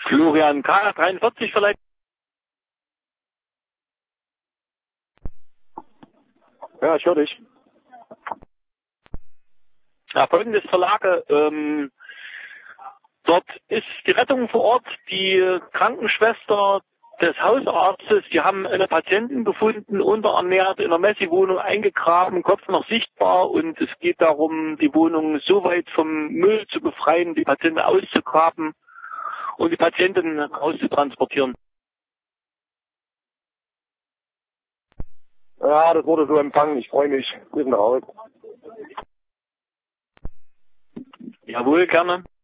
Florian K. 43 vielleicht. Ja, ich höre dich. Ja, folgendes Verlage. Dort ist die Rettung vor Ort, die Krankenschwester des Hausarztes, die haben eine Patientin gefunden, unterernährt, in einer Messi-Wohnung eingegraben, Kopf noch sichtbar, und es geht darum, die Wohnung so weit vom Müll zu befreien, die Patientin auszugraben und die Patientin rauszutransportieren. Ja, das wurde so empfangen. Ich freue mich. Wir sind raus. Jawohl, gerne.